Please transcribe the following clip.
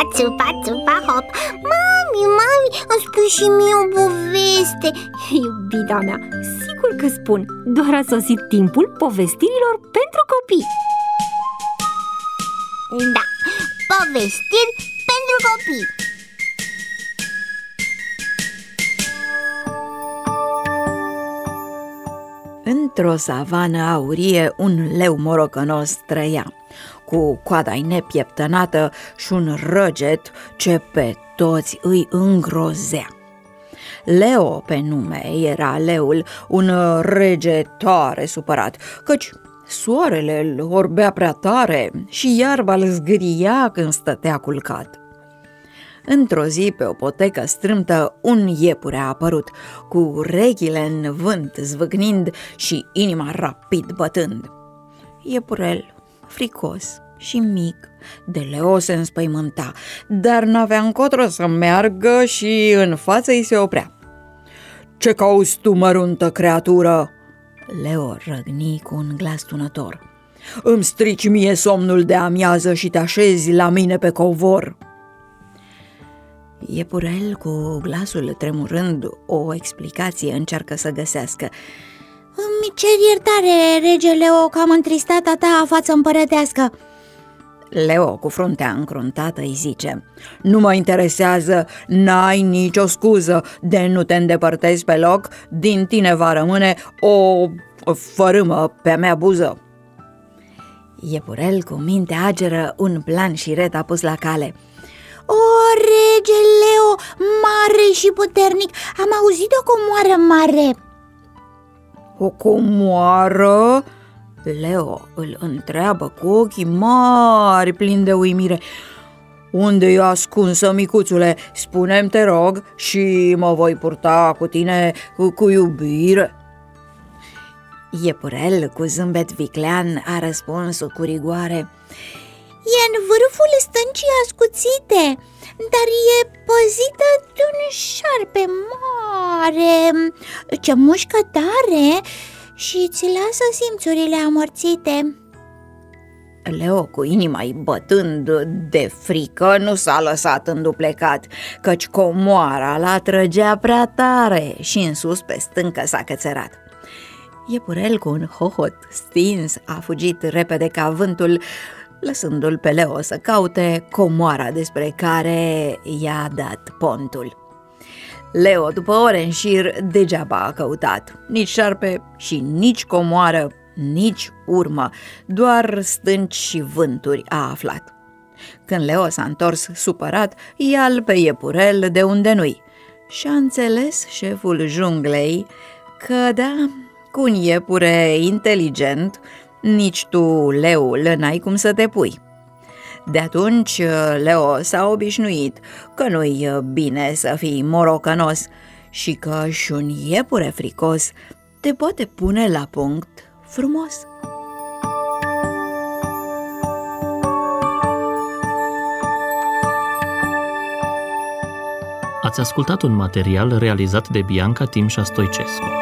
țupa, țupa, hop. Mami, îmi spui și mie o poveste. Iubita mea, sigur că spun. Doar a sosit timpul povestirilor pentru copii. Da, povestiri pentru copii. Într-o savană aurie, un leu morocănos trăia, cu coada nepieptănată și un răget ce pe toți îi îngrozea. Leo pe nume era leul, un rege tare supărat, căci soarele îl orbea prea tare și iarba îl zgâria când stătea culcat. Într-o zi, pe o potecă strâmtă, un iepure a apărut, cu urechile în vânt zvâcnind și inima rapid bătând. Iepurel, fricos și mic, de Leo se înspăimânta, dar n-avea încotro să meargă și în față îi se oprea. "Ce cauți tu, măruntă creatură?" Leo răgni cu un glas tunător. "Îmi strici mie somnul de amiază și te așezi la mine pe covor." Iepurel, cu glasul tremurând, o explicație încearcă să găsească. Îmi cer iertare, rege Leo, că am întristat a ta față împărătească." Leo, cu fruntea încruntată, îi zice: "Nu mă interesează, n-ai nicio scuză, de nu te îndepărtezi pe loc, din tine va rămâne o fărâmă pe-a mea buză." Iepurel, cu minte ageră, un plan șiret a pus la cale. "O, rege Leo, mare și puternic, am auzit de o comoară mare." "O comoară?" Leo îl întreabă cu ochii mari, plini de uimire. "Unde e ascunsă, micuțule? Spune-mi, te rog, și mă voi purta cu tine cu iubire." Iepurel, cu zâmbet viclean, a răspuns cu rigoare: "E în vârful stâncii ascuțite, dar e păzită de un șarpe mare ce mușcă tare și ți lasă simțurile amorțite." Leo, cu inima-i bătând de frică, nu s-a lăsat înduplecat, căci comoara l-a trăgea prea tare și în sus pe stâncă s-a cățărat. Iepurel, cu un hohot stins, a fugit repede ca vântul, lăsându-l pe Leo să caute comoara despre care i-a dat pontul. Leo, după ore în șir, degeaba a căutat nici șarpe și nici comoară, nici urmă, doar stânci și vânturi a aflat. Când Leo s-a întors supărat, ia-l pe Iepurel de unde nu-i și-a înțeles șeful junglei că da, cu un iepure inteligent, nici tu, leul, n-ai cum să te pui. De atunci Leo s-a obișnuit că nu-i bine să fii morocănos și că și un iepure fricos te poate pune la punct frumos. Ați ascultat un material realizat de Bianca Timșa Stoicescu.